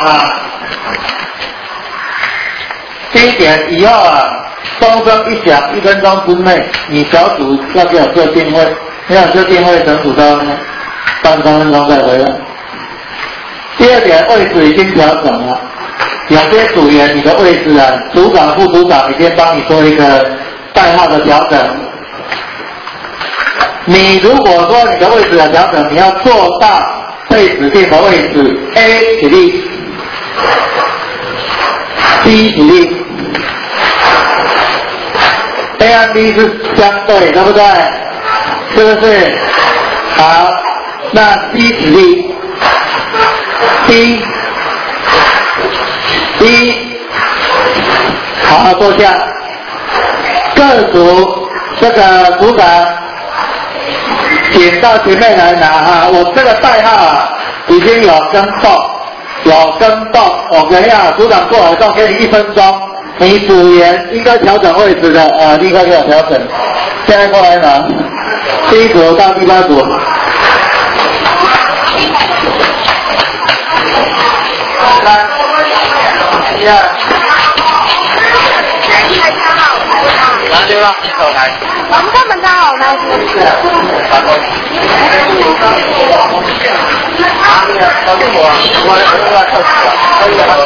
啊。第一点，以后啊，钟声一响，1分钟之内，你小组要给我设定位，没有设定位，整组到半3分钟再回来。第二点，位置已经调整了，有些组员你的位置啊，组长、副组长已经帮你做一个代号的调整。你如果说你的位置的调整，你要做到被指定的位置 A 起立 ，B 起立。A 和 B 是相对，对不对？是不是？好，那 C 起立 ，D， 好好坐下。各组这个组长，请到前面来拿哈。我这个代号啊，已经有跟动，我跟你讲，组长过来之后给你1分钟。你组员应该调整位置的啊，立刻给我调整。现在过来拿，第一组到第8组。3、1、2。拿丢了，手来。我们根本在好呢。搞定我，我要测试了，可以了。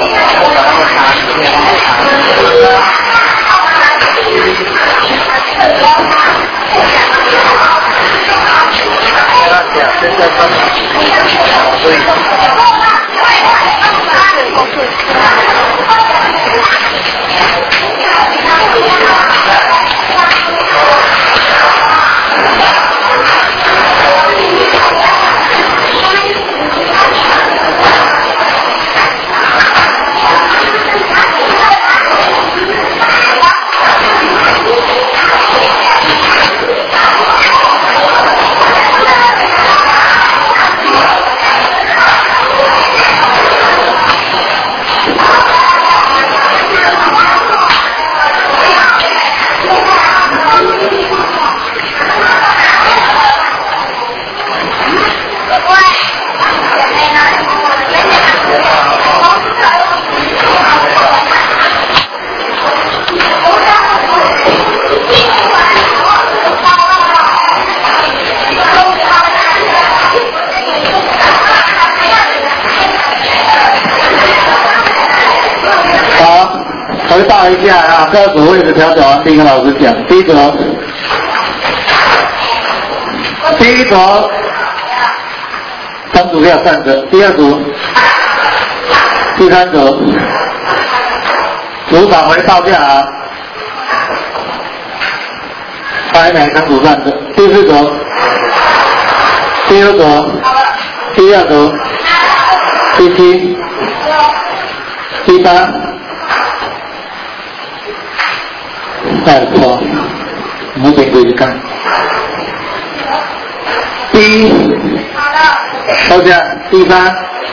回报一下啊，各组位置调整完毕，跟老师讲。第一组3组要站着，第2组、第3组，组长回报下啊，还没3组站着，第4组、第5组、第2组、第7、第8。再错，我得回去看。第1，收下。第3，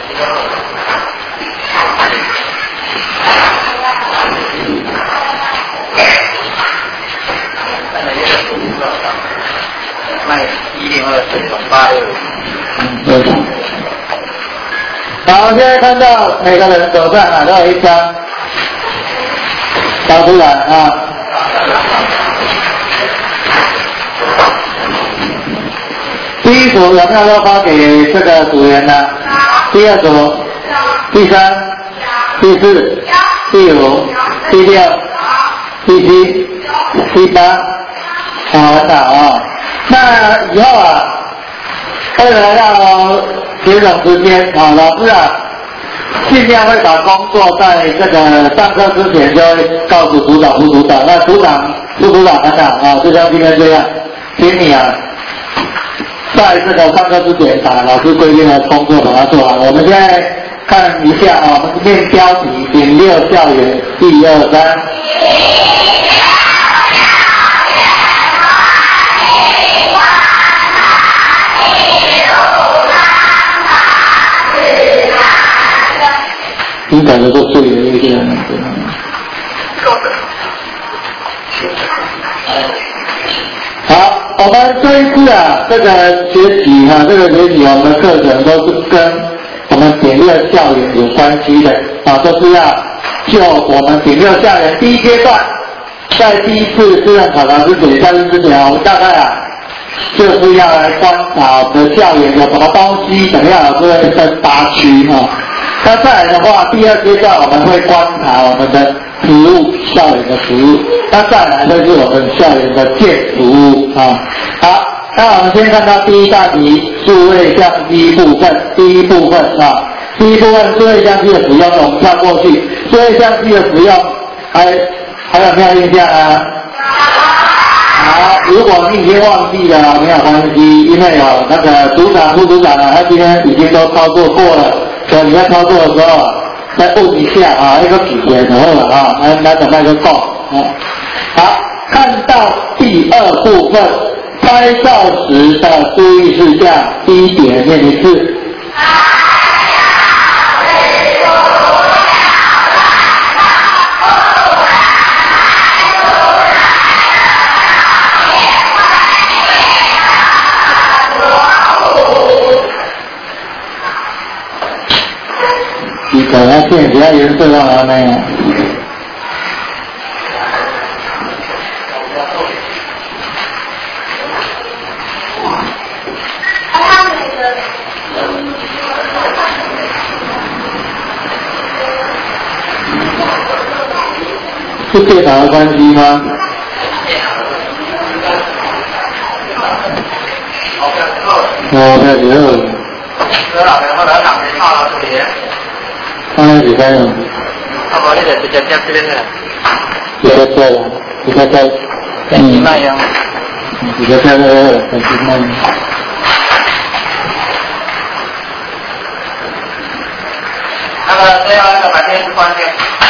好，现在看到每个人手上拿到1张，找出来啊。第1组有没有要发给这个组员呢？第2组、第3、第4、第5、第6、第7、第8，好，很好啊。那以后啊，为了要节省时间啊，老师啊，尽量会把工作在这个上课之前就会告诉组长、副组长。那组长、副组长很好啊，就像今天这样，请你啊。在这个上课之前，把老师规定的工作把它做完。我们现在看一下啊，我们念标题丙6校园1、2、3。你感觉都对了一点。好，我们这一次啊，这个学期啊，这个学期我们的课程都是跟我们丙六校园有关系的啊，都是要就我们丙六校园第一阶段，在第一次志愿考察之前、教育之前，我们大概就是要来观察我们的校园有什么东西，怎么样就会分8区哈。那再来的话，第二阶段我们会观察我们的服务，校园的服务。那再来就是我们校园的建筑物啊。好，那我们先看到第一大题，数位相机部分，第一部分啊，第一部分数位相机的使用，我们跳过去。数位相机的使用，还有没有印象啊？好，如果你已经忘记了，没有关系，因为那个组长、副组长他今天已经都操作过了，所以你在操作的时候再问一下啊，那个主题然后了啊，来等待就够啊。好，看到第二部分，拍照时的注意事项，第一点念一次。你可能变其他颜色让它那样。是电脑的关系吗？我在觉得。放在几分钟？ 差不多你就直接接这边的。 直接接了，直接接。 1万元。 直接接了，1万元。 那个最后一个把电视关掉。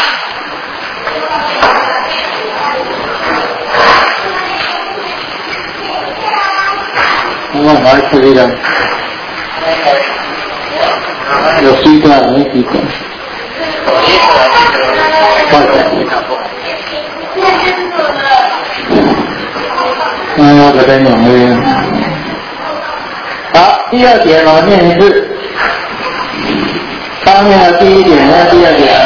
我拿去这个。有水管，没水管。我这边用的。好，第二点我念一次。刚念的第一点，那第二点。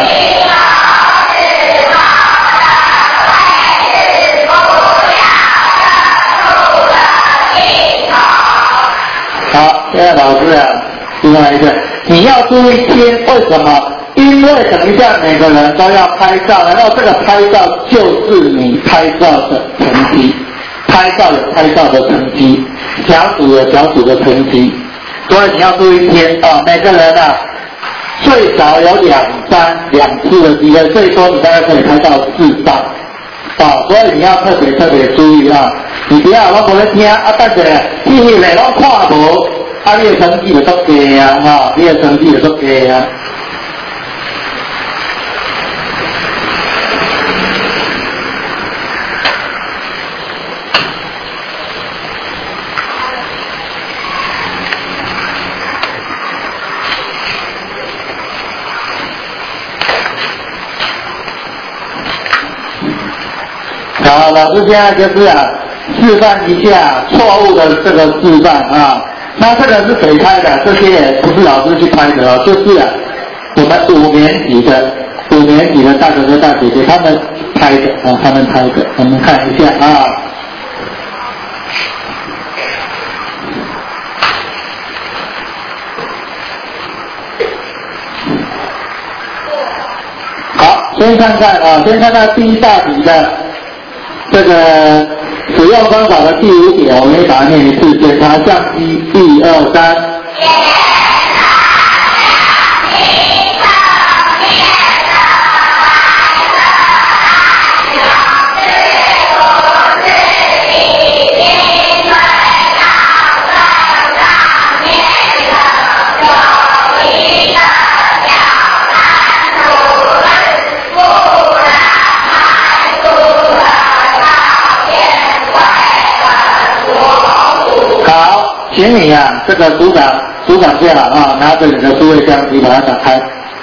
好，现在老师另外一个，你要注意听，为什么？因为等一下每个人都要拍照，然后这个拍照就是你拍照的成绩，拍照有拍照的成绩，小组有小组的成绩，所以你要注意听啊，每个人最少有2次的机会，最多你大概可以拍到4张啊，所以你要特别注意啊，你不要我在听但是记忆嘞我看无。你的成绩就足低啊，你的成绩就足低啊。好，老师现在就是示范一下错误的这个示范啊。那这个是谁拍的？这些也不是老师去拍的哦，就是我们5年级的大哥哥大姐姐他们拍的啊，他们拍的，我们看一下啊。好，先看看第一大题的这个使用方法的第5点，我们把它念一次。检查相机1、2、3。请你这个组长最好拿着你的数位相机把它打开。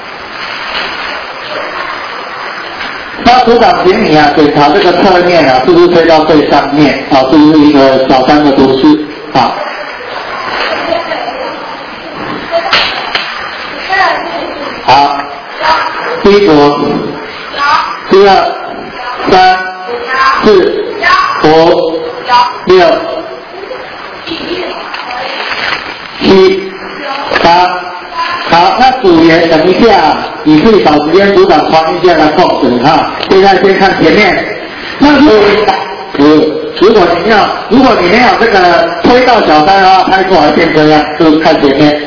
那组长请你检查这个侧面是不是推到最上面是不是一个小3的图示好，第一组，第2、3、4、5、6、7、8。好，那组员等一下，你自己找时间，组长传一下来控制哈。现在先看前面，那如果你没有这个推到小三的话，拍出来变这样，就看前面。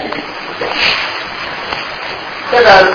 这个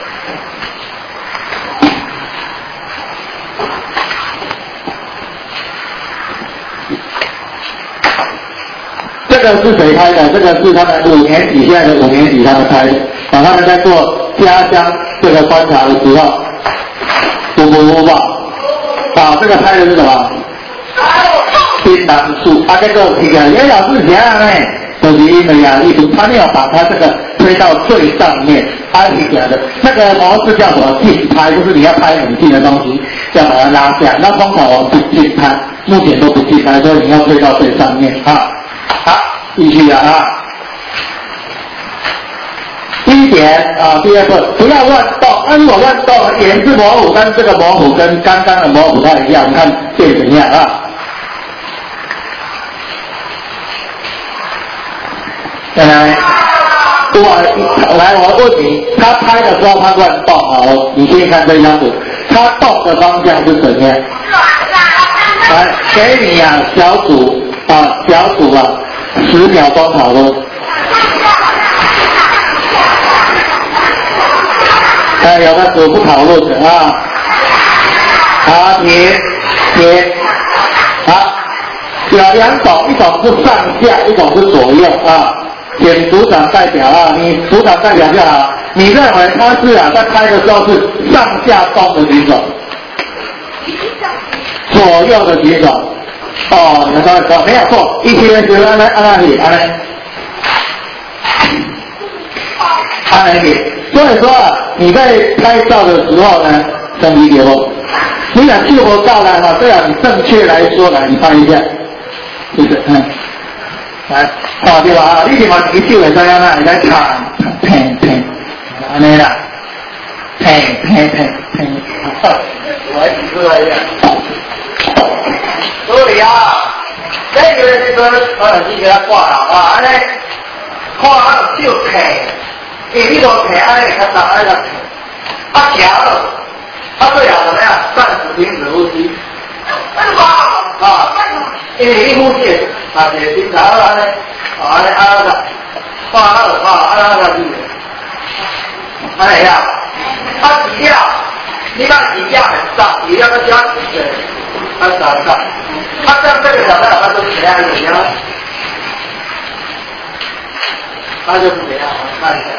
是谁拍的？这个是他们5年级，现在的5年级他们拍的。他们在做家乡这个观察的时候，不吧？这个拍的是什么？槟榔树这个这个，因为老师这样呢，就是因为他没有把它这个推到最上面，提起来的那个模式叫什么？近拍，就是你要拍很近的东西，要把它拉下。那通常我们不近拍，目前都不近拍，所以你要推到最上面啊。好，继续啊。第一点第2个不要乱动，如果乱动，颜色模糊，跟这个模糊跟刚刚的模糊不太一样，你看变怎样啊？我问你，他拍的时候他乱动你先看这张图，他动的方向是怎样？来，给你小组10秒钟讨论。有的组不讨论的好，停。好，有2种，一种是上下，一种是左右请组长代表你组长代表就好。你认为他是在拍的时候是上下动的举手，左右的举手。有稍微说没有错，一天是按那里。所以说你在拍照的时候呢，真理解不？你想救活照来对你正确来说来，你拍一下，是不是？来，对吧你嘛一手会这样你在看，安尼啦， 我还记出来呀。所以这个手机给他挂了安尼看手因为你都安尼较重调了，最后怎么样？暂时停止呼吸。因为你呼吸是平常安尼放那个安尼呀，治疗，你把治疗很重，治疗个加像这个小朋友他都是怎样怎样？他就是怎样？看一下，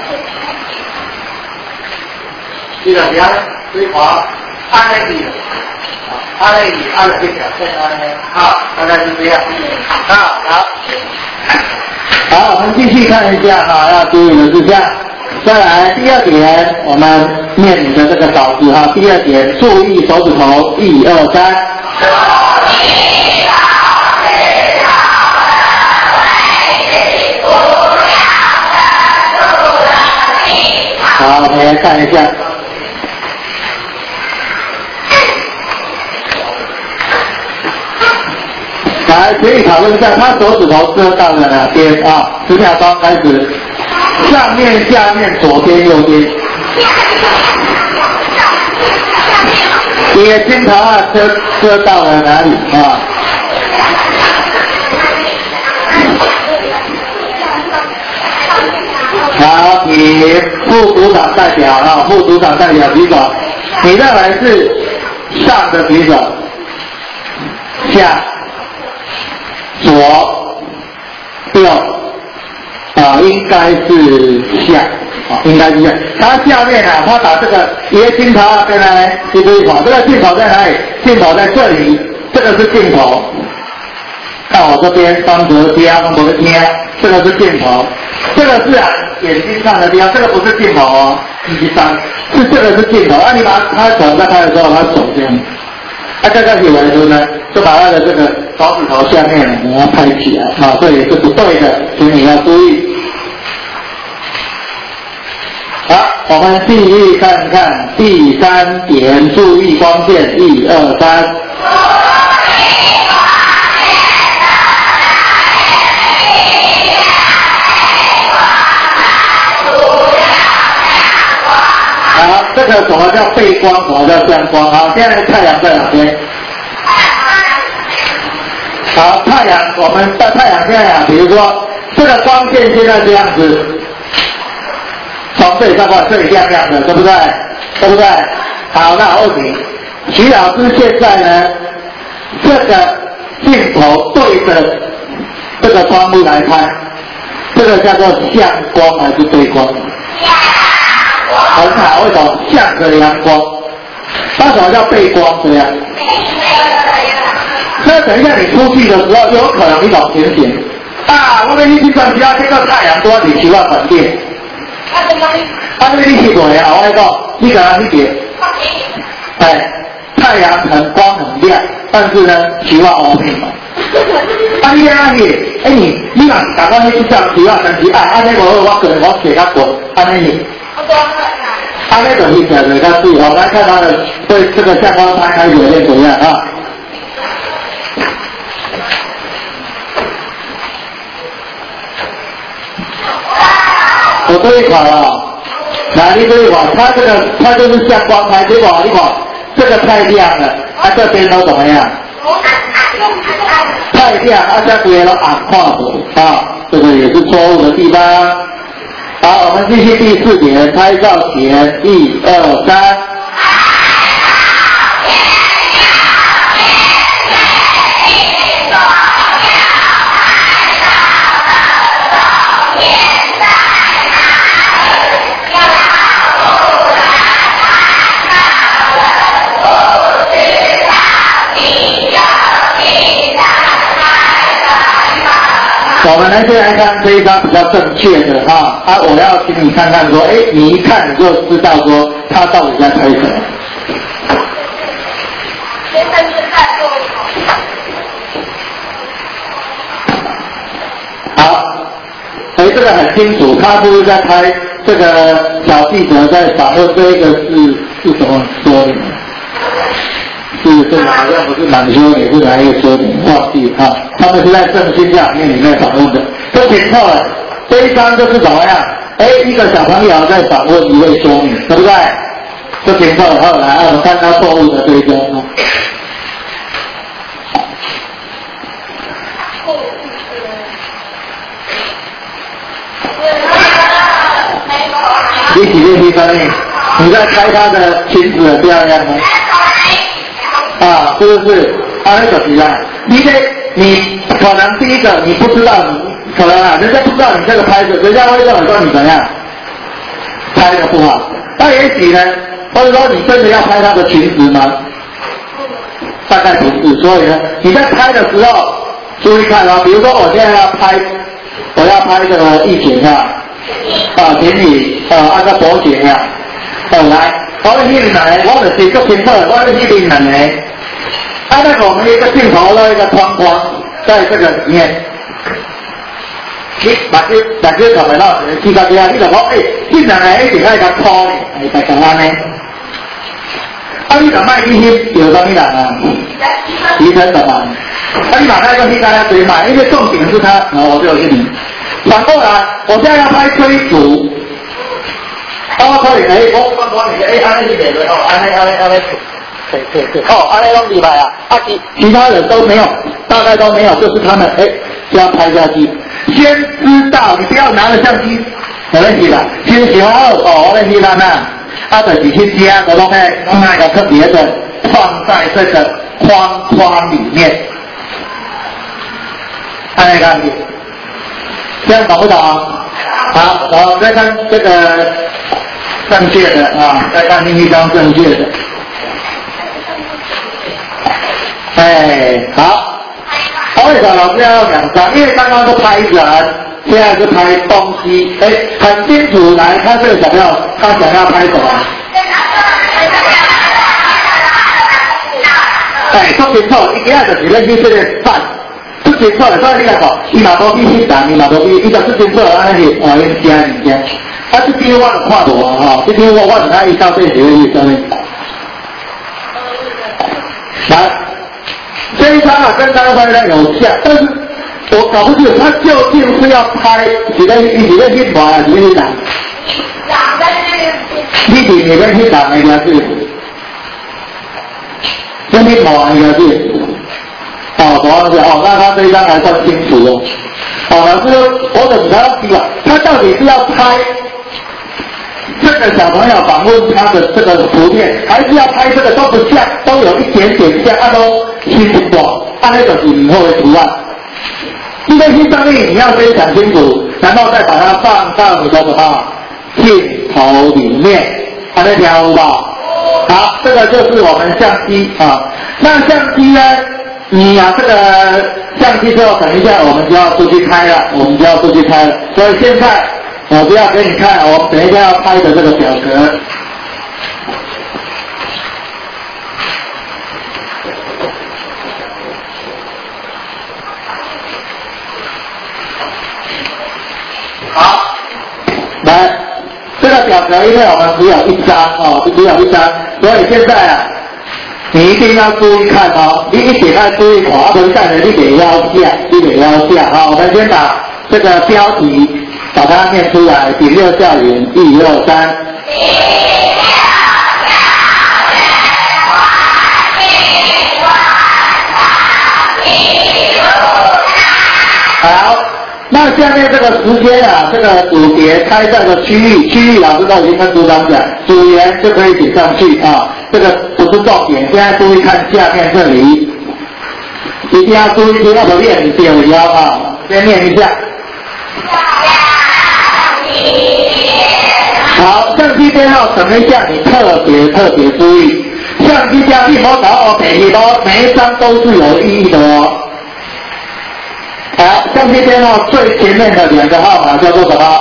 这个怎样？水滑，按那里，按了这条线大概是这样。 好，我们继续看一下要注意的是这样。再来第2点，我们念你的这个稿子第2点，注意手指头，1、2、3。好，我们来看一下。来，请你讨论一下，他手指头遮到了哪边10秒钟开始，上面、下面、左边、右边。你的镜头遮到了哪里好，你副组长代表副组长代表举手，你认为是上的举手，下、左、右应该是下应该是下。它下面他把这个一个镜头在哪里？这个镜头在哪里？镜头在这里，这个是镜头。看我这边方格贴，这个是镜头，这个是眼睛看的地方，这个不是镜头是这个是镜头你把他手在拍的时候，他手这样，这个以为说呢，就把他的这个手指头下面你要拍起来这也是不对的，所以你要注意。好， 我们继续看看第3点，注意光线，1、2、3。好，这个什么叫背光，什么叫向光？好，现在太阳在哪边？好，太阳，我们的太阳现在啊，比如说这个光线现在这样子，从这里上过来，这里亮亮的，对不对？对不对？好，那我问你，徐老师现在呢，这个镜头对着这个光路来拍，这个叫做向光还是背光？很好，为什么？向着阳光。那什么叫背光？这样。那等一下你出去的时候，有可能一种情形啊，我们去上家，这个太阳多，你希望反电。这个你去过呀？我来讲，你敢去点？哎，太阳很光很亮，但是呢，希望凹面嘛。你安尼，你若是赶快去上希望，但是安尼我可能我写较过，安尼。安尼就是写的较细哦，来看他的对这个向光拍开始有点怎样啊？我这一款啊，哪里这一款？它就是向光拍，结果你看这个太亮了，这边都怎么样？太亮，这边都暗看不啊，这个也是错误的地方。好，我们继续第4点，拍照前1、2、3。我们来先来看这一张比较正确的我要请你看看说，你一看你就知道说他到底在拍什么。好，这个很清楚，他是不是在拍这个小记者在访问这个是什么说明？是好像不是满修，也是哪一个说明？忘记啊，他们是在圣经教里面访问的，都填错了。这一张就是怎么样？一个小朋友在访问一位说明，对不对？都填错了。后来我们看到错误的这一张。你几练习方面，你在拍他的裙子很漂亮吗？是不是？那就是啊，你可能第一个你不知道，你可能人家不知道你这个拍摄，人家会认为说你怎样拍的不好。那也许呢，或者说你真的要拍他的裙子吗？大概不是。所以呢，你在拍的时候注意看比如说我现在要拍这个疫情田里按照保险来，我的那人我就是做清楚，我的那人那个我们一个镜头的一个框框在这个里面，你把这头来到记到这样，你就讲这两个一定要一个拖的，大家安呢。你就卖这些有什么人提成什么？你把那个去大家谁买？因为重点是他，我就有给你。反过来，我现在要拍追逐，可以我帮你安利给的安利。对，安利都厉害其他人都没有，大概都没有，就是他们这样拍下去。先知道，你不要拿着相机，没问题的。先喜欢我的那就是去加的弄那个特别的放在这个框里面，看看你，这样懂不懂？好，然后再看这个正确的再看另一张正确的。好。为什么老师要2张？因为刚刚是拍人，现在是拍东西。很清楚，来看这个小朋友，他想要拍什么？都清楚，一开始就是认识这个饭，这清楚的，所以你来讲，伊嘛无去翕人，伊嘛无去，伊就是清楚安尼去因食物件。啊，这边我就看无啊，吼，这边我唔知伊到底是为什么。来，这一张啊跟刚才那有像，但是我搞不清楚他究竟是要拍几个翕团啊，几个翕人？你伫那个翕人那个是？跟翕团那个是？哦，主要是哦，那他这一张还算清楚哦。哦，老师，我怎么要逼了？他到底是要拍这个小朋友访问他的这个图片，还是要拍这个都不像，都有一点点像，都清楚过，那就是以后的图案。这个新上面你要先想清楚，然后再把它放到你的什么镜头里面，还能听懂吧？好，这个就是我们相机啊。那相机呢？你啊，这个相机之后，等一下我们就要出去开了，所以现在我不要给你看，我等一下要拍的这个表格。好，来，这个表格因为我们只有一张哦，只有一张，所以现在啊。你一定要注意看哦，你一点要注意看，不然带着你得要下，好，我们先把这个标题把它念出来，第六校园123。好，那下面这个时间啊，这个组别开在的区域老师都已经跟组长讲，组员就可以写上去啊。这个不是重点，现在注意看下面这里，一定要注意听，要不练表腰啊，先念一下。好，相机编号什么项你特别注意，相机标记摸找每一张都是有意义的哦。好，相机编号最前面的2个号码叫做什么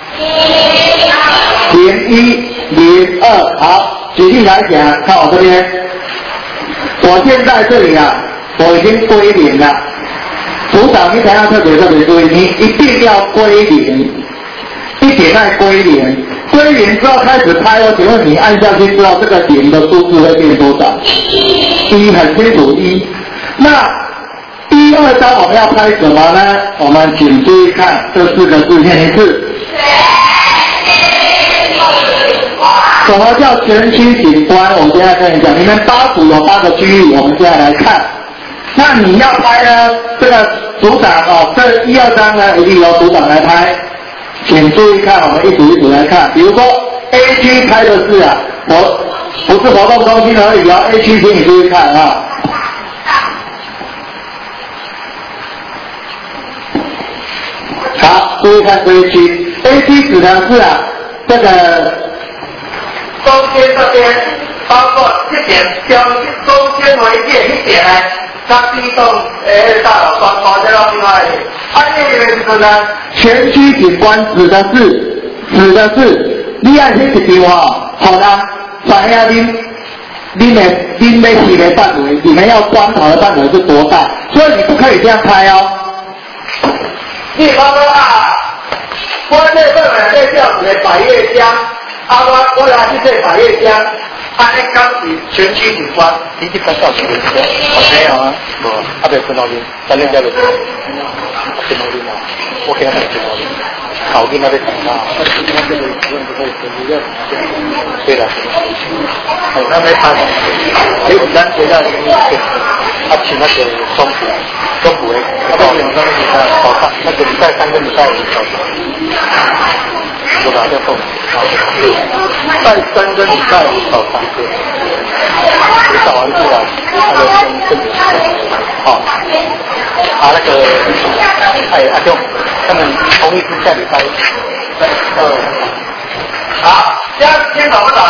？01、02，好。举例来讲，看我这边，我现在这里啊，我已经归零了。组长，你等下特别注意，你一定要归零，一点爱归零。归零之后开始拍哦，请问你按下去之后，这个0的数字会变多少？1，很清楚1。那第2张我们要拍什么呢？我们请注意看这4个字，念一次。什么叫全区景观？我现在跟你讲，你们8组有8个区域，我们现在来看。那你要拍呢，这个组长哦，这1、2张呢，一定由组长来拍。请注意看，我们一组一组来看。比如说 A 区拍的是啊，不是活动中心而已哦 ，A 区请你注意看啊。好，注意看这一区 ，A 区指的是啊，这个。中间这边包括1点将中间为界1点呢，它第一栋大楼双方再到另外一点。另一个是呢，全区景观指的是，你按这一条啊，好啦，反映恁的洗的范围，你们要观察的范围是多大，所以你不可以这样拍哦。你包括啊，关内氛围在教室的百叶箱。我来去这百叶箱，尼刚是全区景观。你去拍照片没有啊？无，别分到你，咱那家就分到你嘛。我给他分到你，考虑那边看嘛。对的。那没拍，咱学校请那个中补的，到2个礼拜好看，那个礼拜3个礼拜5小时。我把它叫动，拜3跟礼拜5早上课，你扫完出来，那个好，那个阿兄，他们同意是下礼拜好，这样听懂不懂？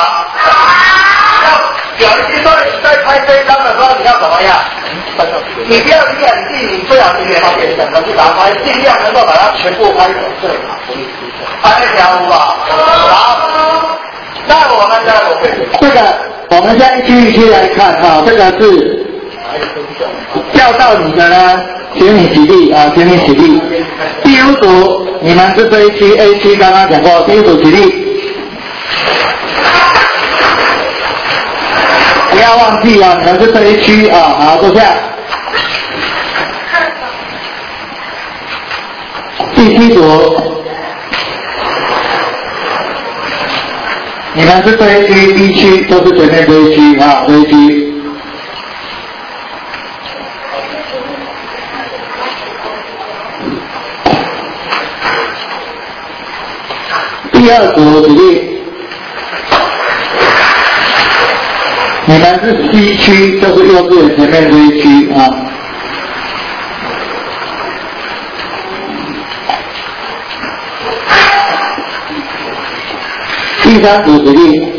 有一说你在拍这一张的时候，你要怎么样？你不要你最好你也把点整个去打拍，尽量能够把它全部拍成最好。拍那条路吧。好，那我们的这个，我们现在一区一区来看啊，这个是叫到你的呢，请你起立啊，请你起立。第五组你们是这一区 A 区，刚刚讲过，第一组起立。不要忘记啊，你们是这一区啊，好，坐下。第七组，你们是这一区 B 区，都是前面这一区啊，这一区。第二组起立，你们是 C 区，就是幼稚园前面这一区啊。第三组起立，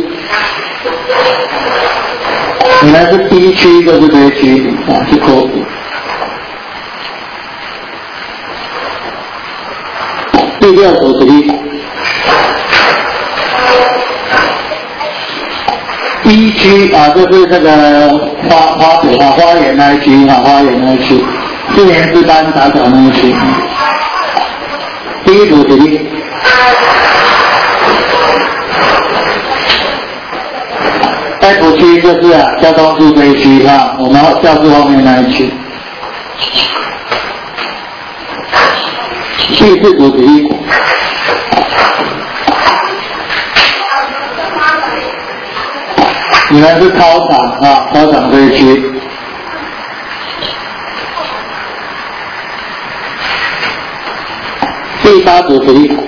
你们是 D 区，就是这一区啊，是口组。第六组起立。第一区啊，就是这个花园那一区啊，花园那一区，4年制班打扫那一区。第一组起立。F 区就是交通处这一区啊，我们教室后面那一区。第四组起立。你们是操场啊，操场这一区。第八组起立。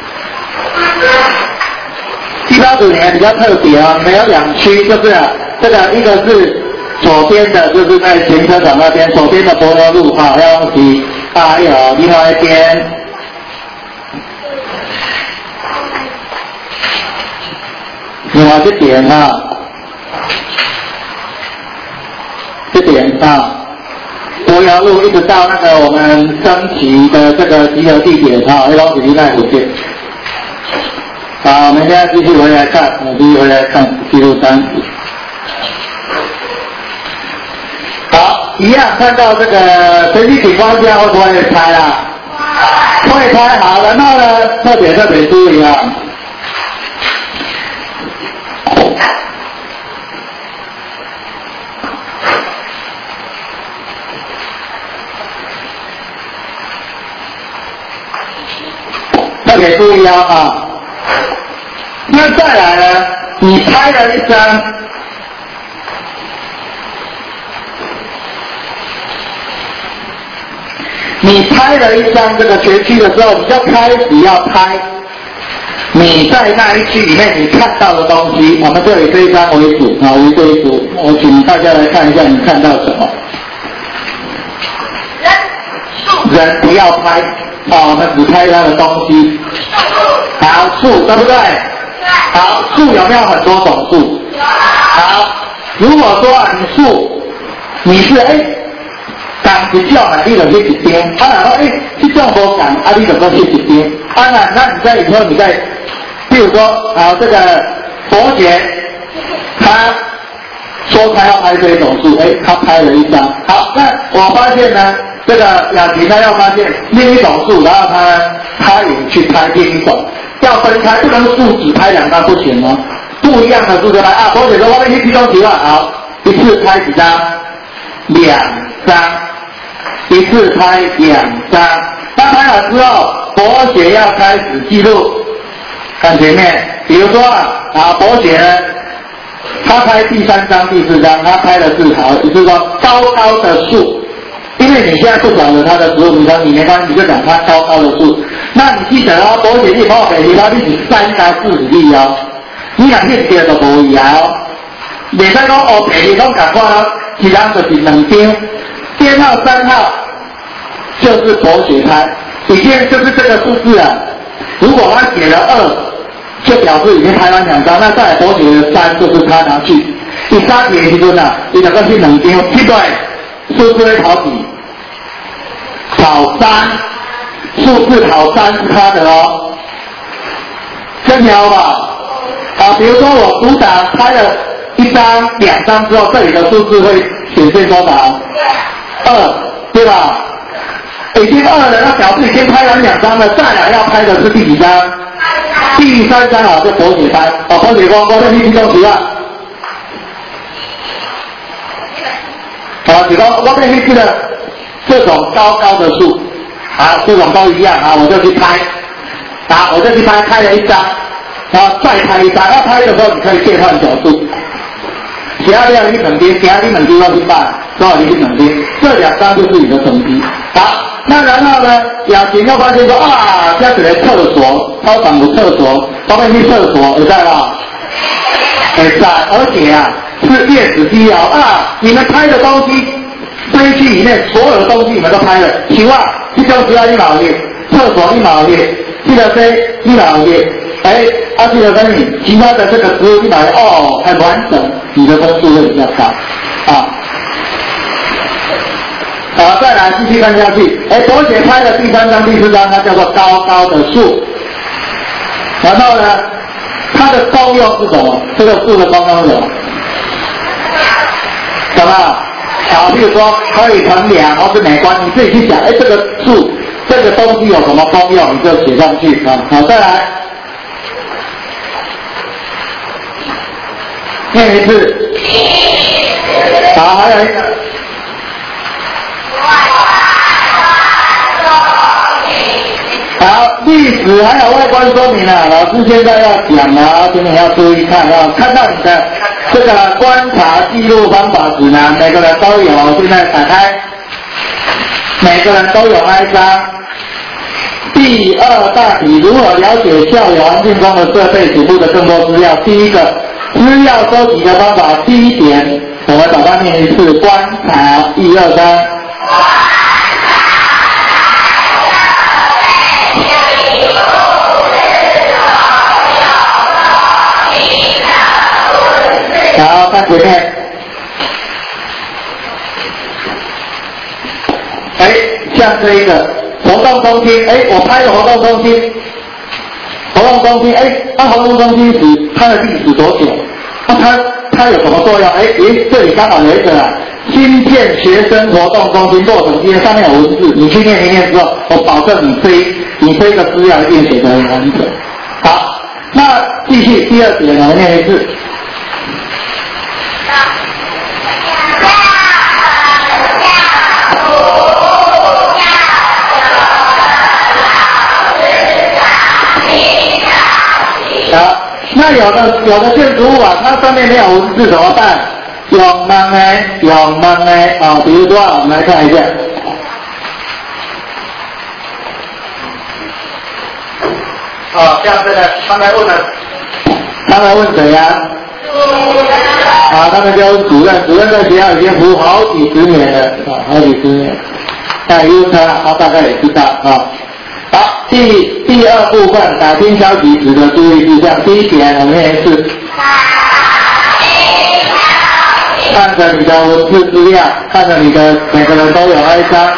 第八组你们比较特别啊，你们有2区，就是这个一个是左边的，就是在停车场那边，左边的柏油路啊，要用起8有另外一边。你们去点啊。这点啊，柏油路一直到那个我们升旗的这个集合地点啊，要往那附近。好，我们现在继续回来看，记录3。好，一样看到这个随机警方下会不会拍啊？会拍。好，然后呢，特别注意啊。特别注意啊！那再来呢？你拍了一张，这个学区的时候，你就开始要拍你在那一区里面你看到的东西。我们就以这一张为主啊，为这一组，我请大家来看一下你看到什么。人不要拍。我们只拍它的东西。好，树对不对？好，树有没有很多种树？好，如果说你是讲一种你就去一边，然后这种无讲你就搁去一边。那你在以后譬如说这个伯爵，他说他要拍这一种树，他拍了一张。好，那我发现呢。这个雅琪他要发现另一种树，然后他也去拍另一种，要分开，不能树只拍2张不行哦，不一样的树就拍啊。伯姐说我们去其中几万，好，一次拍几张？2张，一次拍2张。那拍了之后，伯姐要开始记录，看前面，比如说伯姐呢，他拍第3张、第4张，他拍的是就是说高高的树。因为你现在不晓得它的植物名称，你没关系，你就讲它高高的树。那你记得哦，伯姐你帮我给你是340例哦，你若认对就无易啊哦。袂使讲给你拢赶快哦，一人就是2张，编号3号就是伯姐拍，已经就是这个数字啊。如果他写了2，就表示已经拍完2张，那再来伯姐的3就是他拿去。第3题的时阵你就搁去2张，对不对？数字会考几？考3，数字考3是他的哦，这条吧。比如说我组长拍了1张、2张之后，这里的数字会显现多少？ 2，对吧？已经2了，那表示已经拍完2张了，再来要拍的是第几张？第3张啊，就活血斑。啊，活血光，我在第几张题啊？啊，比方我在去的这种高的树，啊，这种都一样啊，我就去拍，啊，我就去拍了1张，然后再拍1张，要拍的时候你可以变换角度。其他要你两边，其他你两边要去办，多少你去两边，这2张就是你的成绩。好，那然后呢，雅琴又发现说啊，这是个厕所，操场的厕所，方便去厕所，有在吧？有在，而且啊是电子机哦啊，你们拍的东西，这一区里面所有的东西你们都拍了，请问这张只要1毛钱，厕所1毛钱，这个飞1毛钱。这个跟你其他的这个植物一来哦，很完整，你的分数会比较高啊。好，再来继续看下去。左姐拍的第3张、第4张，它叫做高的树。然后呢，它的功用是什么？这个树的功用是什么？什么？好，比如说可以乘凉或是美观，你自己去想，这个树这个东西有什么功用，你就写上去啊。好，再来。念一次。好，还有一个。好，历史还有外观说明啊，老师现在要讲啊，请你要注意看啊，看到你的这个观察记录方法指南，每个人都有，现在打开，每个人都有那一张。第2大题，如何了解校园环境中的设备属部的更多资料？第一个，资料收集的方法，第1点，我们把它念一次，观察，1、2、3。好，看前面。像这一个活动中心，我拍的活动中心，活动中心，它活动中心史它的历史多久？它有什么作用？这里刚好有一个新建学生活动中心落成纪念，上面有文字，你去念一念之后，我保证你这个资料一定写得很完整。好，那继续第2节我念一次。好，那有的建筑物啊，它上面没有文字怎么办？用蒙的啊，比如说我们来看一下。像这个刚才问谁呀？他们叫主任在学校已经服务好几十年了啊，好几十年。优差他大概也知道啊。好，第2部分打听消息时的注意事项。第1点我们念一次。看着你的文字资料，看着你的每个人都有那一张。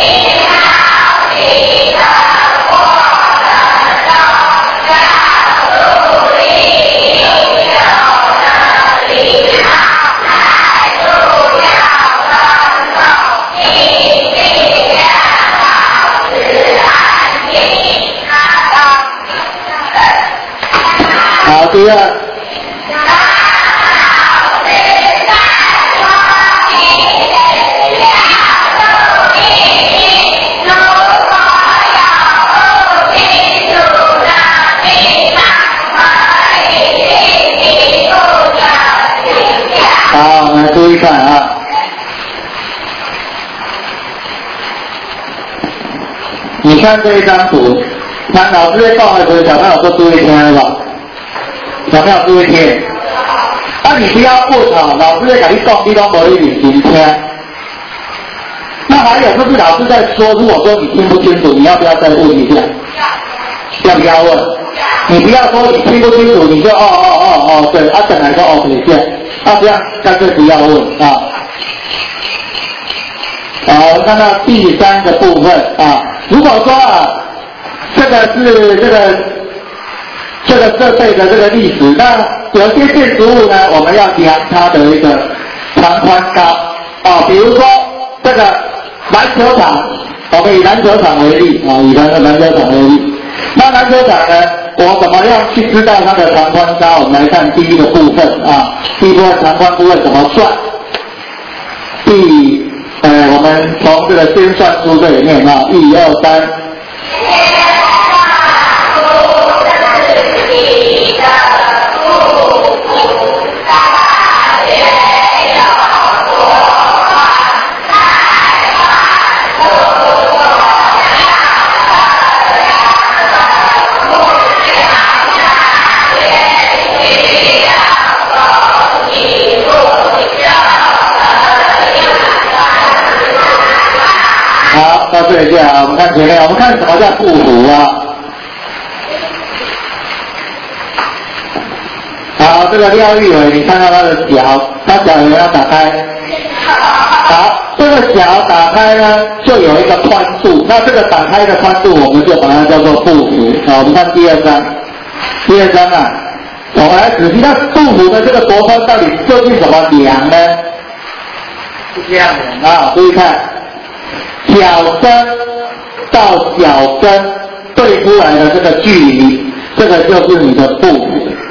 好，第2。好，我们来注意看啊。你看这一张图，那老师在讲的时候，小朋友都注意听了吧？小朋友注意听。你不要问啊，老师在跟你讲，你都没有认真听。那还有就是老师在说，如果说你听不清楚，你要不要再问一下？要不要问？你不要说你听不清楚，你就对，本来说等一下，这样干脆不要问啊。好，我们看到第3个部分啊，如果说这个是这个设备的这个历史，那有些建筑物呢，我们要量它的一个长宽高比如说这个篮球场，我们以篮球场为例啊，以篮球场为例。那篮球场呢，我怎么样去知道它的长宽高？我们来看第一个部分啊，第一部分长宽部分怎么算？我们从这个先算出这里面啊，1、2、3。好，到这里就好。我们看前面，我们看什么叫步幅啊？好，这个廖玉伟，你看到他的脚，他脚有没有打开？好，这个脚打开呢，就有一个宽度。那这个打开的宽度，我们就把它叫做步幅。好，我们看第二章。第二章啊，我们来仔细看步幅的这个多宽到底究竟怎么量呢？是这样的啊，注意看。脚跟到脚跟对出来的这个距离，这个就是你的步幅，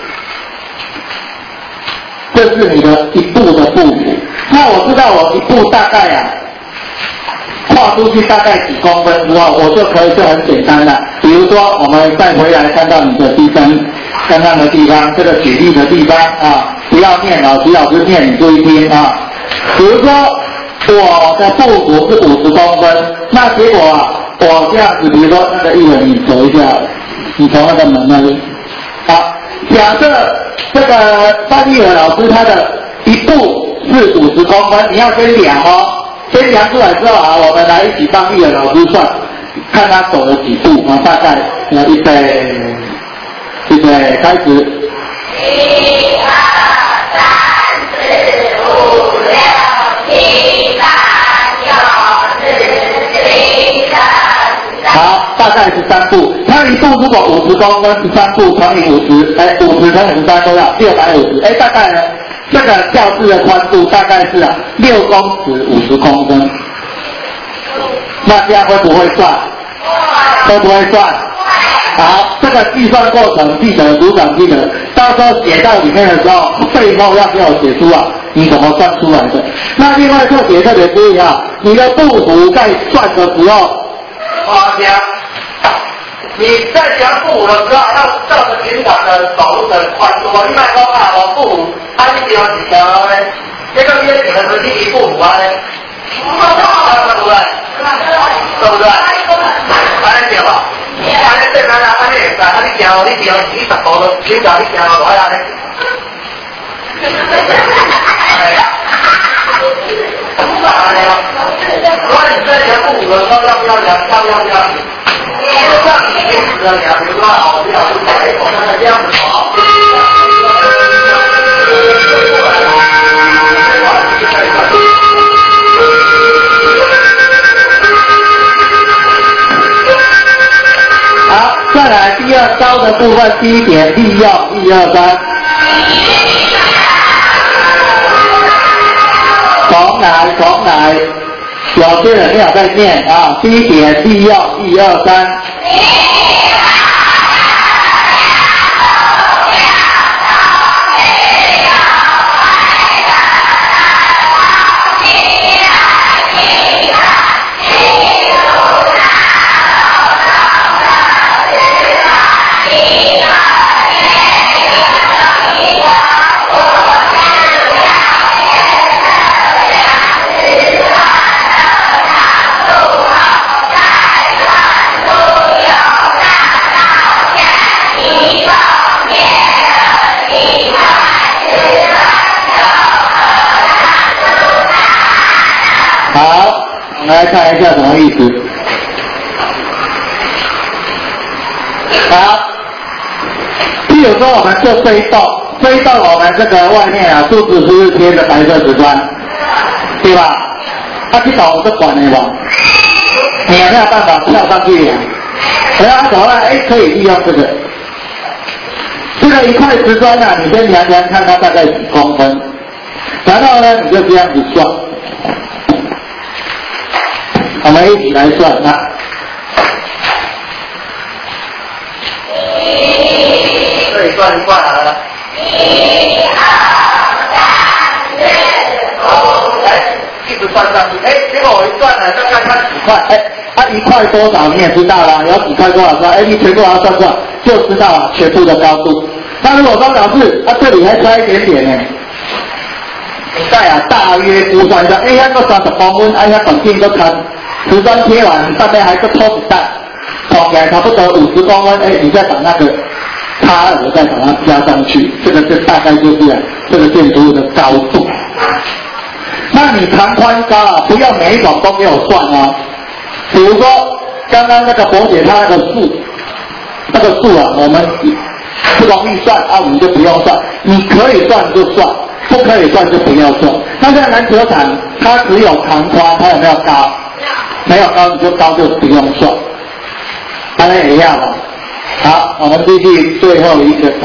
这是你的一步的步幅。那我知道我一步大概跨出去大概几公分之后，我就可以就很简单了。比如说，我们再回来看到你的第三刚刚的地方，这个举例的地方啊，不要念啊，徐老师念你注意听啊。比如说。我的步幅是50公分，那结果啊，我这样子，比如说那个艺人，你走一下，你从那个门那里，好，假设这个范丽尔老师他的一步是50公分，你要先量哦，先量出来之后啊，我们来一起帮丽尔老师算，看他走了几步啊，大概预备，开始。1、2、3、4、5、6、7、8、好，大概13步。它一步如果50公分，13步乘以50，50乘以13多少？650。大概呢，这个教室的宽度大概是6公尺50公分。那这样会不会算？会不会算？好，这个计算过程记得，组长记得，到时候写到里面的时候，背后要给我写出你怎么算出来的。那另外特别注意你的步幅在算的时候，你在量步幅的时候要照着平常的走路的宽度你别说我步幅你标几条呢？这个约你的是第一步幅对不对？安尼对吧？安尼对咱安尼会使，你行你标你10步都平常你行落来安尼。如果你在量步幅的时候要不要量？让你平时的量，比如说我比较是这样子好。好，再来第二招的部分，第一点利用1、2、3。重来，有些人没有在念第一点利用1、2、3。来看一下什么意思。好，譬如说我们做这一栋我们这个外面柱子是不是贴着白色瓷砖，对吧？这栋我是管的吧？你有没有办法跳上去量？怎么办？可以利用这个一块瓷砖你先量量看它大概几公分，然后呢你就这样子算。 我们一起来算啊。 这里算一算好了。1、2、3、4、5，一直算上去。结果我一算了，大概看几块。 1块多少你也知道了，有几块多少块，你全部把它算出来，就知道了全部的高度。那如果说老师，这里还差一点点呢，再大约估算一下，那个30公分，那本径都看瓷砖贴完，上面还是拖子弹，绑起来差不多50公分，你再把那个差额再把它加上去，这个大概就是这个建筑物的高度。那你长宽高不要每一种都给我算哦。比如说刚刚那个博姐她那个数我们不容易算我们就不用算。你可以算就算，不可以算就不要算。那在篮球场，它只有长宽，它有没有高？没有高，你就高就不用算。当然也一样了。好，我们继续最后一个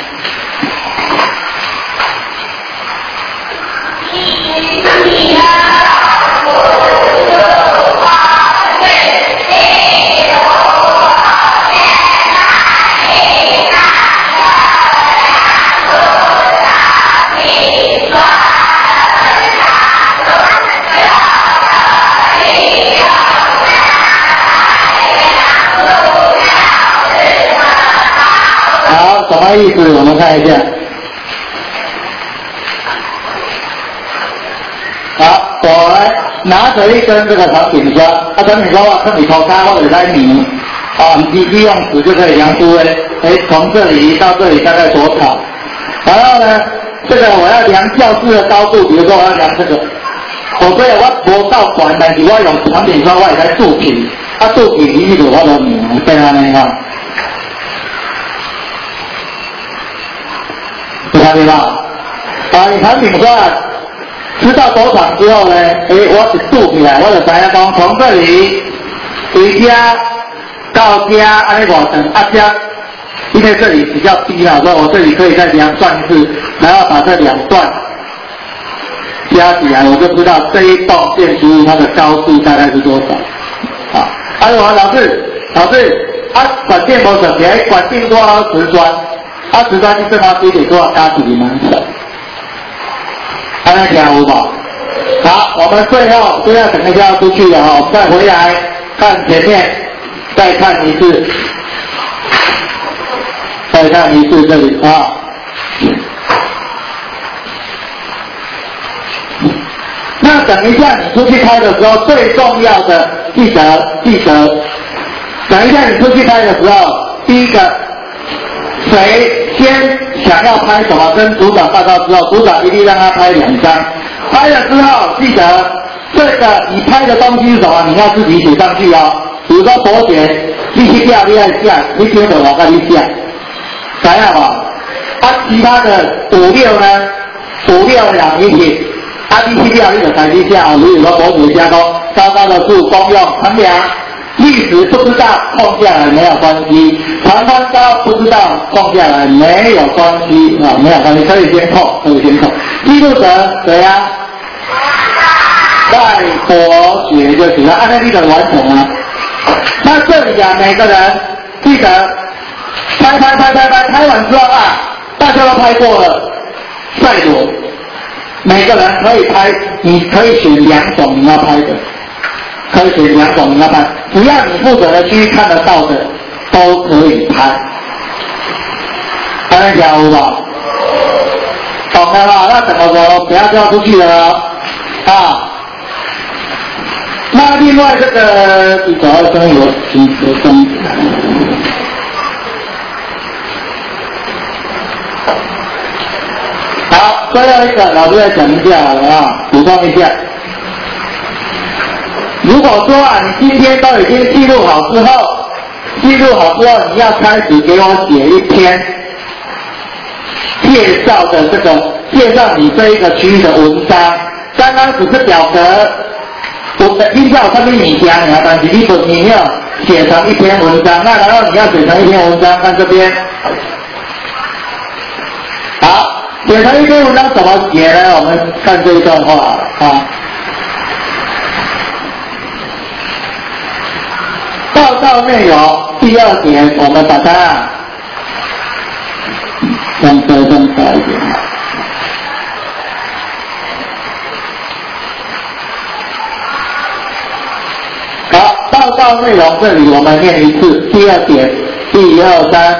什么意思？我们看一下。好，我来拿着一根这个长柄刷，长柄刷看你头开或者在拧，利用尺就可以量出从这里到这里大概多少。然后呢，这个我要量教室的高度，比如说我要量这个，所以我无够悬，但是我用长柄刷我会使竖平，竖平伊就我就拧变安尼你看见吗？你长柄刷知道多长之后呢？我一竖起来，我就知影讲从这里回家到家安尼偌长，家因为这里比较低了，所以我这里可以再量算一次，然后把这2段加起来，我就知道这一栋建筑物它的高度大概是多少。老师，管线无准起，管线多少瓷砖？瓷砖是正方体得多少加起吗？大家听有无？好，我们最后等一下要出去了再回来看前面，再看一次这里那等一下你出去拍的时候，最重要的记得，等一下你出去拍的时候，第一个谁先想要拍什么，跟组长报告之后，组长一定让他拍2张。拍了之后，记得这个你拍的东西是什么，你要自己写上去比如说博姐，你去调你爱写，你听着我跟你写，知影无？其他的5、6呢？5、6两一起，你去调你就开始写比如说博姐写讲高高的树公用衡量。历史不知道空下来没有关系，长宽高不知道空下来没有关系没有关系，可以先扣。记录者谁戴博学就行了，按照这个完成那这里每个人记得拍完之后大家都拍过了，再轮每个人可以拍，你可以选2种你要拍的。可以选2种你要拍，只要你负责的区域看得到的都可以拍。大家听有无？懂了那怎么说？不要掉出去了那另外这个第12生有几个生好，最后一个老师再讲一下好了补充一下。如果说你今天都已经记录好之后，你要开始给我写一篇介绍你这一个区域的文章。刚刚只是表格，依照上面你讲，但是你要写成一篇文章，那然后你要写成一篇文章，看这边。好，写成一篇文章怎么写呢？我们看这一段话报告内容第2点，我们把它更大一点。好，报告内容这里我们念一次，第2点，1、2、3。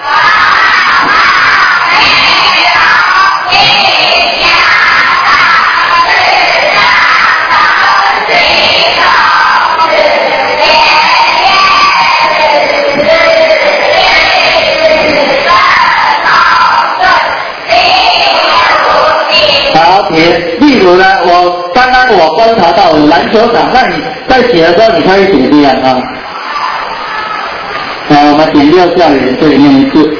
例如呢，刚刚我观察到篮球场，那你在写的时候，你可以写这样啊。我们点6校园这里念一次。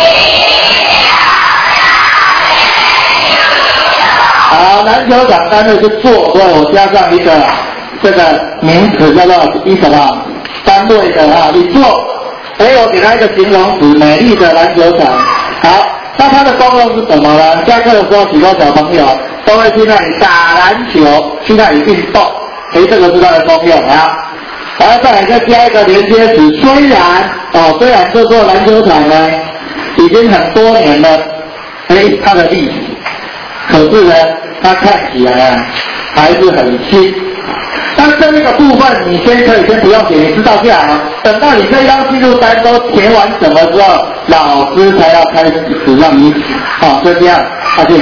好，篮球场单位是做，所以我加上一个这个名词叫做什么单位的啊，你做，我给它一个形容词，美丽的篮球场。好。那它的功用是什么呢？下课的时候，许多小朋友都会去那里打篮球，去那里运动。这个是它的功用啊。然后再来再加一个连接词，虽然这座篮球场呢已经很多年了，它的历史，可是呢，它看起来啊还是很新。但这一个部分你可以先不用写，你知道就好了。等到你这张记录单都填完什么之后，老师才要开始让你写。就这样，下去。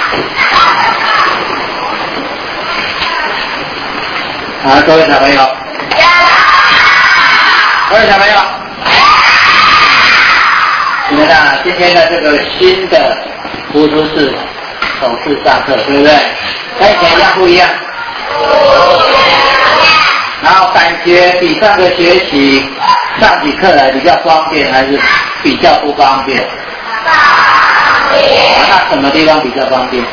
好，各位小朋友，你们啊，今天的这个新的图书室首次上课，对不对？跟以前一样不一样？然后感觉比上个学期上起课来比较方便，还是比较不方便？那什么地方比较方便？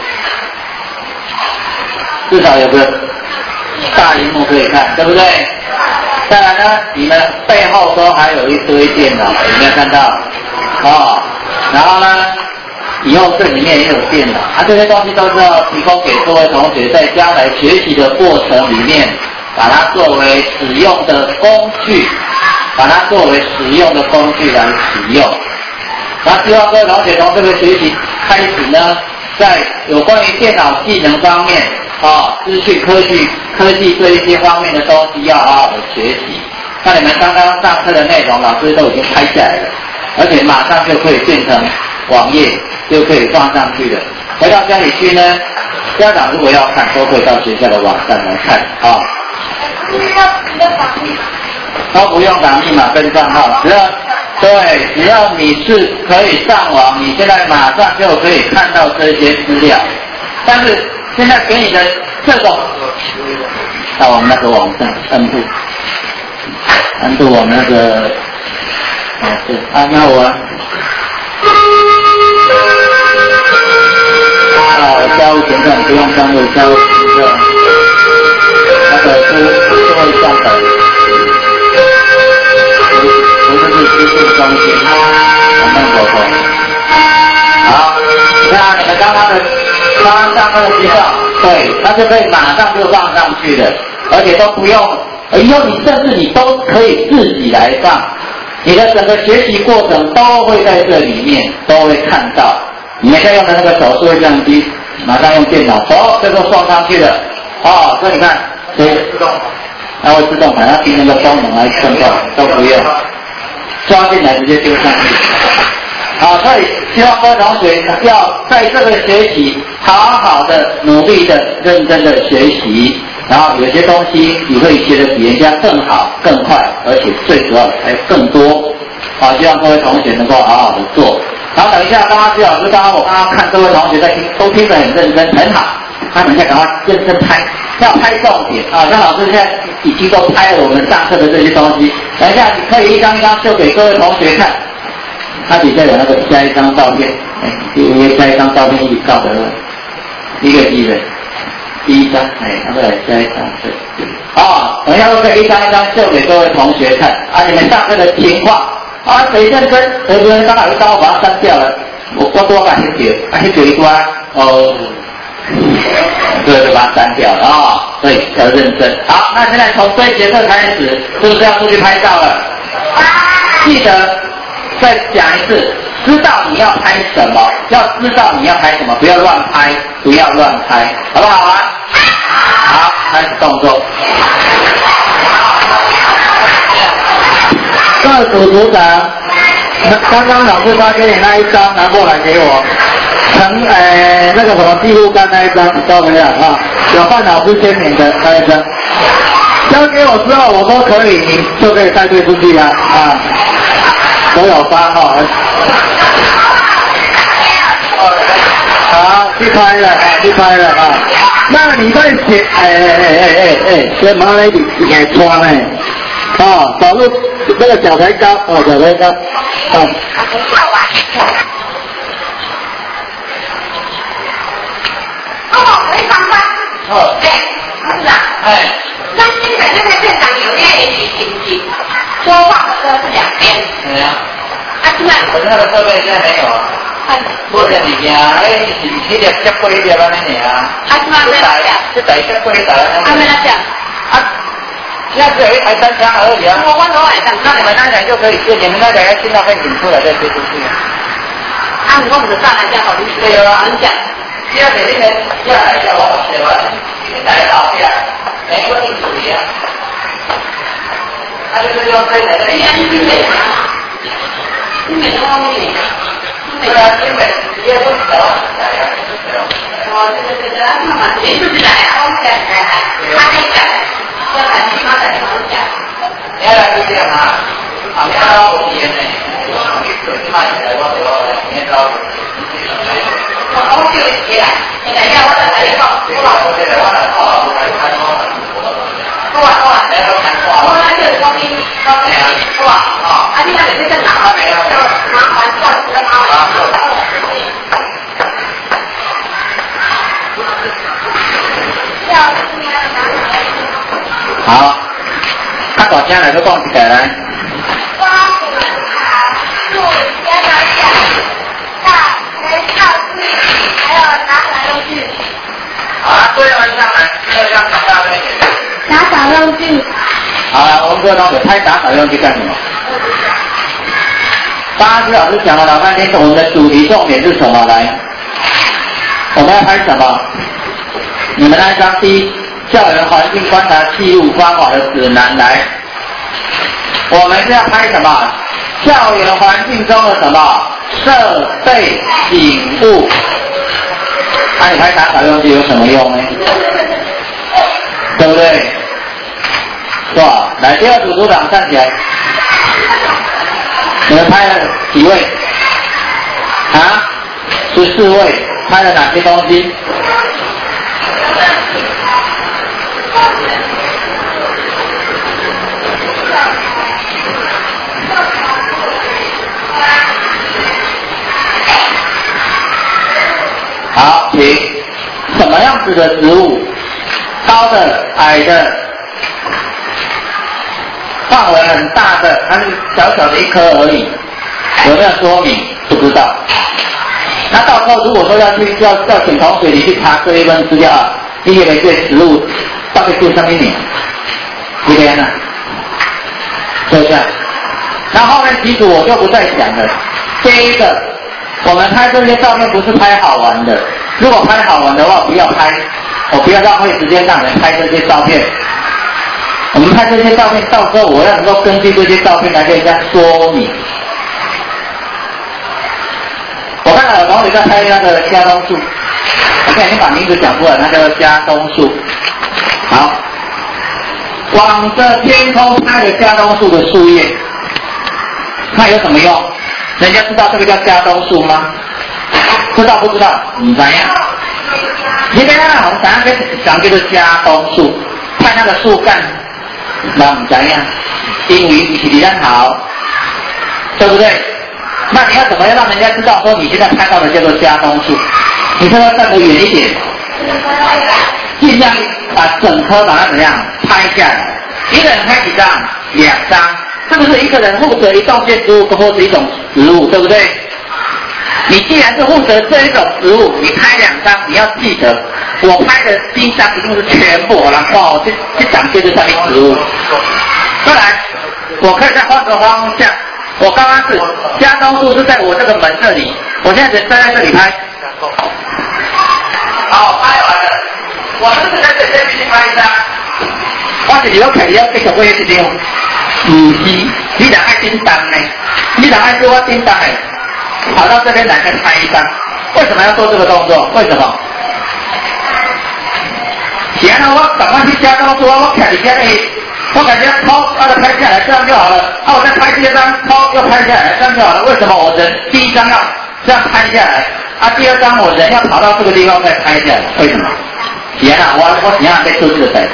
至少有个大荧幕可以看，对不对？再来呢，你们背后都还有一堆电脑，有没有看到？然后呢，以后这里面也有电脑，这些东西都是要提供给各位同学在将来学习的过程里面，把它作为使用的工具，来使用。那希望各位同学从这个学习开始呢，在有关于电脑技能方面，资讯科技这一些方面的东西要好好的学习。那你们刚刚上课的内容，老师都已经拍下来了，而且马上就可以变成网页，就可以放上去了。回到家里去呢，家长如果要看，都可以到学校的网站来看都不用打密码跟账号，只要你是可以上网，你现在马上就可以看到这些资料。但是现在给你的这种，到我们那个网站安度我们那个，那我交务凭证不用登录交务凭证，那个是会上本。资讯中心，我们沟通。好，你看你们刚刚上课的资料，对，它就可以马上就放上去的，而且都不用，以后你甚至你都可以自己来放，你的整个学习过程都会在这里面都会看到。你们现在用的那个手数位相机，马上用电脑，这都放上去了。所以你看，自动，它会自动把它听那个功能来控制，都不用。抓进来直接丢上去。所以希望各位同学要在这个学习好好的、努力的、认真的学习，然后有些东西你会学得比人家更好、更快，而且最主要还更多。希望各位同学能够好好的做。然后等一下，刚刚徐老师我刚刚看各位同学在听，都听得很认真，很好。等一下赶快认真拍，要拍重点像老师现在已经都拍了我们上课的这些东西。等一下你可以一张一张秀给各位同学看，它底下有那个下一张照片，下一张照片一起照的一个第一张，它会来下一张等一下我可以一张一张秀给各位同学看你们上课的情况谁认真，谁不认真，刚好一张我把它删掉了，我多把一点一段对，就把它删掉了对，要认真。好，那现在从这一节课开始，是不是要出去拍照了？记得再讲一次，知道你要拍什么，要知道你要拍什么，不要乱拍，不要乱拍，好不好啊？好，开始动作。这组组长，刚刚老师发给你那一张拿过来给我，那个什么记录杆那一张，交给我啊，有范老师签名的那一张，交给我之后我都可以，你就可以带队出去啊啊，都有发哈。好，去拍了啊，去拍了啊。那你在前，这马来也穿呢，哦，走路那个脚抬高，哦，脚抬高，哦。 可以上班。哦。是啊。哎。那现在那个现场有练习情景，说话的时候是两边。对呀。啊，现在。可是那个设备现在没有啊。无在里面啊，迄个接过一点安尼尔啊。啊，怎么没有？这台接过一台。啊，没那讲。啊，现在只有一台单枪而已啊。我都晚上。那你们那台就可以接，你们那台要进到会引出来再推出去。啊，我们上来讲好，对啊，很讲。第二点，那个下来叫我写完，你台倒下，没问题处理啊。他就是用这台的。你每个方面。对啊，因为直接不走，哦，对，那么谁不是来啊？我讲他可以讲，要喊你妈来帮我讲。你要来这边啊？旁边有烟呢，你妈起来，我先招。我就起来，你等一下，我再来一个。我现在我来考，我来看我。好啊，来我看我。我来这光明，是吧？啊，你那边在哪？没有。麻烦上司麻烦。 好，他大声来，都讲一个来。 光明好，祝家长奖，教室，还有拿小用具。好啊，对完上来，要让长大一点。打扫用具。 好了，我们这东西拍打扫用具干什么？巴士老师讲了老半天，我们的主题重点是什么？来，我们要拍什么？你们那一张第一校园环境观察记录方法的指南来。我们是要拍什么？校园环境中的什么设备景物？那你拍打扫用具有什么用呢？对不对？是吧？来，第二组组长站起来。你们拍了几位？啊？14位，拍了哪些东西？好，请。什么样子的植物？高的、矮的？范围很大的，还是小小的一颗而已？有没有说明？不知道。那到时候如果说要请同学你去查这一份资料啊，你以为这植物大概住上一年？几天呢？对不对？那后面几组我就不再讲了。第一个，我们拍这些照片不是拍好玩的，如果拍好玩的话，不要拍，我不要浪费时间让人拍这些照片。我们拍这些照片，到时候我要能够根据这些照片来跟人家说明。我看到有同学在拍那个家冬树，我看你把名字讲出来，那叫家冬树。好，往着天空拍的家冬树的树叶，那有什么用？人家知道这个叫家冬树吗？知道不知道？唔知啊。你看啊，我们讲叫做家冬树，看那个树干。那唔知啊，因为你是离咱好，对不对？那你要怎么样让人家知道说你现在看到的叫做家冬树？你看它站得远一点，尽量把整棵把它怎么样拍下来。一个人拍几张？2张，是不是一个人负责一栋建筑物或是一种植物，对不对？ 你既然是负责这一种植物，你拍2张，你要记得，我拍的第1张一定是全部，然后这长就是上面植物。再来，我可以再换个方向，我刚刚是加工处是在我这个门这里，我现在只站在这里拍。好，拍完了，我是在这边必须拍1张。我是要看你要继续过一张，不是，你人爱叮当呢，你人爱叫我叮当呢。跑到这边来再拍1张，为什么要做这个动作？为什么？然后我赶快去加工处，我看你家里，我感觉偷把它拍下来，这样就好了。我再拍第2张，偷又拍下来，这样就好了。为什么我人第1张要这样拍下来，第2张我人要跑到这个地方再拍下来？为什么？我怎样在做这个事？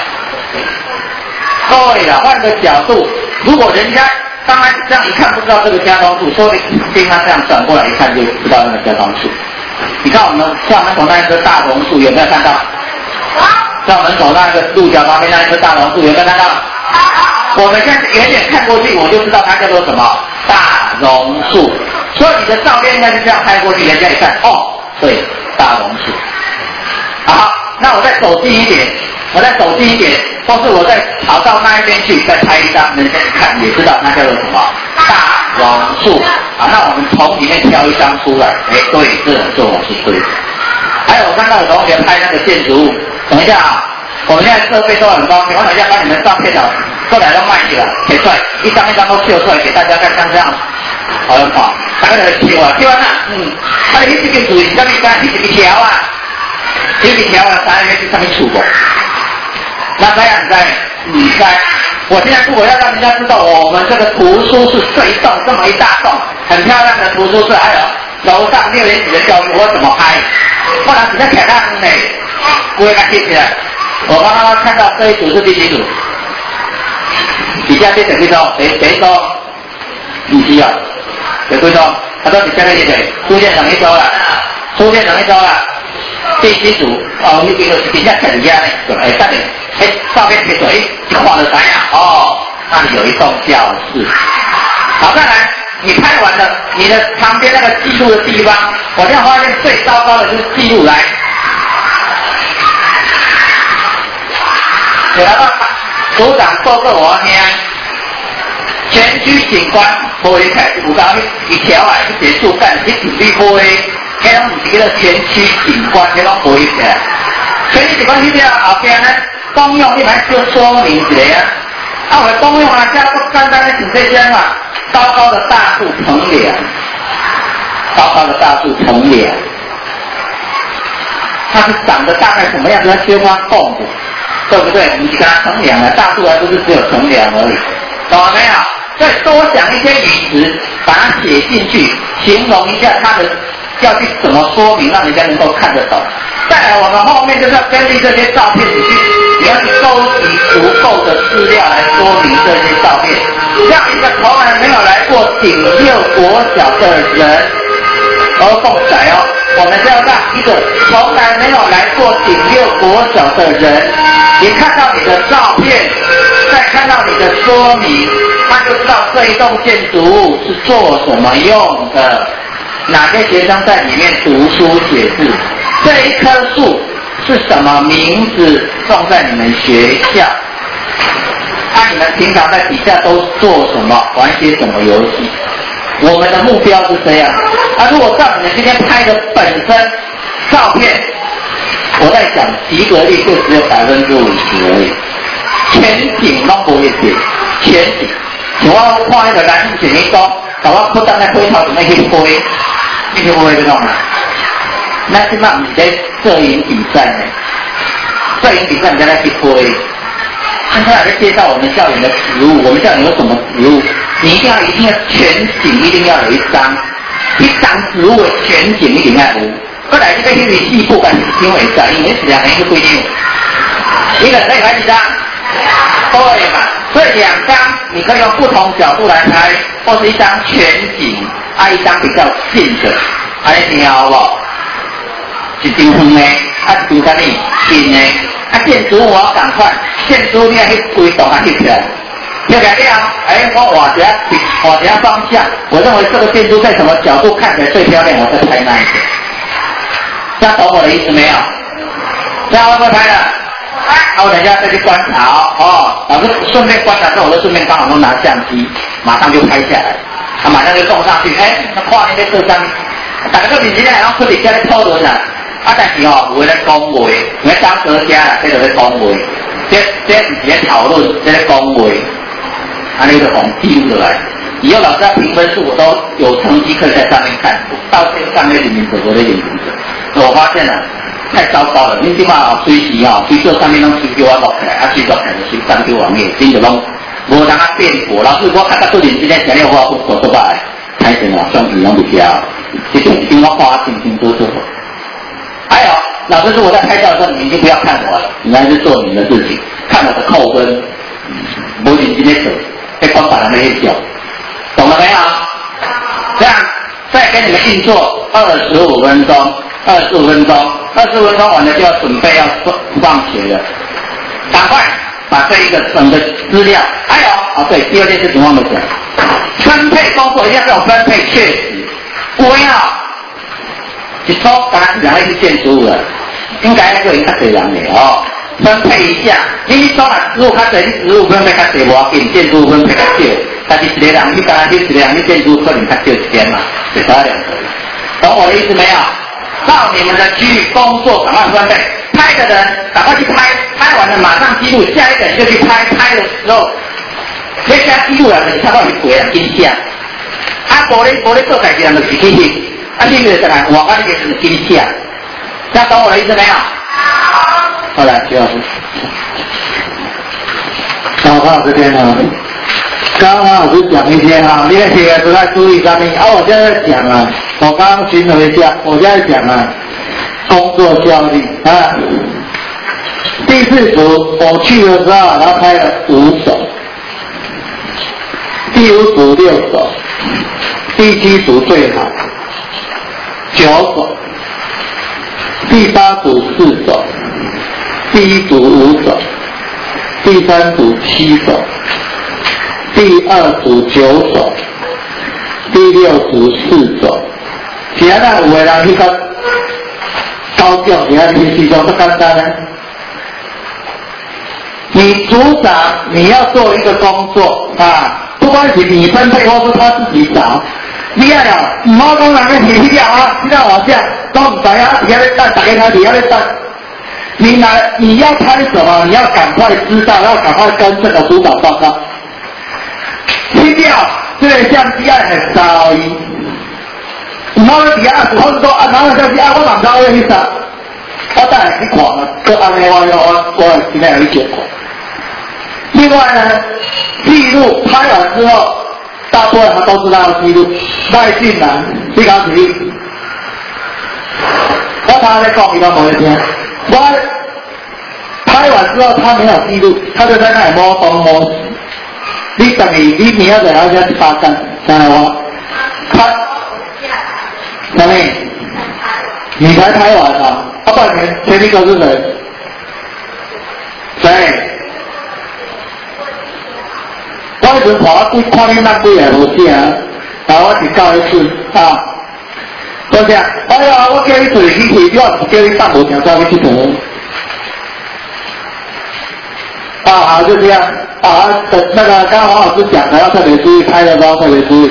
对了，换个角度，如果人家刚开始这样一看不知道这个加工处，说跟他这样转过来一看就知道那个加工处。你看我们校门口那一棵大榕树有没有看到？校门口那个路角旁边那一棵大榕树有没有看到？我们现在远远看过去，我就知道它叫做什么大榕树。所以你的照片应该是这样拍过去，人家一看，哦，对，大榕树。好，那我再走近一点，或是我再跑到那一边去，再拍1张，人家一看也知道它叫做什么大榕树。好，那我们从里面挑1张出来，对，这种做法是对的。还有我看到有同学拍那个建筑物，等一下啊，我们现在设备都很高级，我等一下把你们照片过来都卖起来，贴出来，一张一张都秀出来给大家看，像这样，好了好，大家来秀啊，秀完了，你这个主意上面干你一条啊，这一条啊，大家去上面出过。那这样你在，我现在如果要让人家知道我们这个图书室这一栋这么一大栋很漂亮的图书室，还有楼上6年级的教室，我怎么拍？不然比较漂亮呢，不会看起来。我刚刚看到这一组是第几组？底下这几组，谁说？不需要，有几组？他说底下这几组出现哪一周了？第7组哦，你比如底下看一下呢，等你，照片贴水，就画了啥样？哦，那里有一栋教室。好，再来，你拍完了，你的旁边那个记录的地方，我现在发现最糟糕的就是记录来。给他说，组长报告我听，全区景观玻璃开有讲一条啊，一节树干，你准备玻璃。迄拢唔是叫做全区景观，迄拢不一样。全区景观迄边后边呢，公用你还就说明一下啊。我公用啊，加不单单的是这些嘛，高高的大树乘凉，它是长得大概什么样子？它缺乏缝的，对不对？你给它乘凉了，大树还不是只有乘凉而已，懂了没有？再多想一些语词，把它写进去，形容一下它的。要去怎么说明，让人家能够看得懂。再来，我们后面就是要根据这些照片，你要去收集足够的资料来说明这些照片。让一个从来没有来过顶6国小的人，共载哦，我们是要让一个从来没有来过顶6国小的人，也看到你的照片，再看到你的说明，他就知道这一栋建筑物是做什么用的。哪些学生在里面读书写字？这一棵树是什么名字？种在你们学校？你们平常在底下都做什么？玩些什么游戏？我们的目标是这样。如果照你们今天拍的本身照片，我在想及格率就只有50%而已。全景都不会写，全景。像我看那个蓝景一刀，把我不当在灰头怎么去飞？你就不会这种了。那起码你在摄影比赛呢，摄影比赛你在去飞。现在来介绍我们校园的植物，我们校园有什么植物？你一定要全景，一定要有一张植物的全景一定要有。后来这个因为细部感因为在，因为是两个一个规定，一个人可以拍几张？对嘛？所以2张你可以用不同角度来拍，或是一张全景。一张比较近的，你听好不好？一张远的，一张啥物近的？建筑物我要赶快，建筑物你要去规栋翕起来， 就改变啊！哎，我往下方向，我认为这个建筑在什么角度看起来最漂亮，我再拍那一个。这样懂我的意思没有？这样会不会拍了？我等一下再去观察哦。老师顺便观察之后，我就顺便刚好都拿相机，马上就拍下来，马上就送上去。哎，那画面在这上面，大家都比现在然后出去家里讨论啦。但是有人在讲话，因为当作家啦，这就在讲话，这不是在讨论，这在讲话。那个红记录下来，以后老师要评分数，我都有成绩可以在上面看，到这个上面里面我的眼睛，我发现了太糟糕了。你起码随时随这上面拢手叫我录起来，手录起来就上去网页，真就拢无当啊变过。老师我看到最近之前前两话我做白，睇成话相片拢不交，这种比我画清清楚楚。还有，老师说我在拍照的时候，你们就不要看我了，你们还是做你们的事情，看我的扣分，无认真在做。被光把人那些笑，懂了没有？这样再给你们硬做25分钟，25分钟完了就要准备要放学了，赶快把这一个整个资料，还有对，第二件事情忘了讲，分配工作一定要有分配，确实，不要一周当然两个是建筑了，应该就应该这样的哦。分配一下，你做了15较济，你15分配较济，无要紧，建筑分配较少。但是一个人，你刚才一个人，你建筑可能较少一点嘛，最少2个人。懂我的意思没有？照你们的区域工作赶快分配，拍的人赶快去拍，拍完了马上记录，下一个人就去拍，拍的时候，你下记录了，你看到你鬼人惊吓。无咧做代志人就是去翕，你就是来我讲你就是惊吓。这样懂我的意思没有？好来，徐老师。刚刚这边呢，刚刚老师讲一些你那些都在注意上面。我现在讲我刚刚寻了一下，我现在讲工作效率第4组我去的时候，他拍了5首，第5组6首，第7组最好9首，第8组4首。第1组5首，第3组7首，第2组9首，第6组4首。其他有的人去到高调，其他去西装不简单呢。你组长你要做一个工作不管是你分配或是他自己找，你要唔好讲人家去了去到我这都唔知底下咧等，大家底下咧等。你要拍什么？你要赶快知道，要赶快跟这个组长报告。去掉这个相机要很少伊，唔好咧底下或者说拿个相机我唔知我去啥，我等下去看了，就安尼我今天有一结果。另外呢，记录拍完之后，大部分人都知道记录，赖俊南，你讲起，我他在讲，你都没听。我拍完之后，他没有记录，他就在那里摸东摸西。你等你明仔载要去发展，知道吗？拍，什么？你才拍完不然前一个是谁？谁？我一直看你那几个无事我只教一次多谢。哎呀，我叫你自己去，我不叫你当无条件去去做。好，就这样那个刚刚黄老师讲的要特别注意，拍的时候特别注意。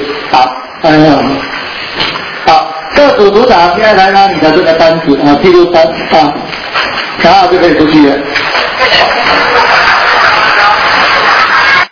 好，各组组长现在来拿你的这个单子记录单然后就可以出去了。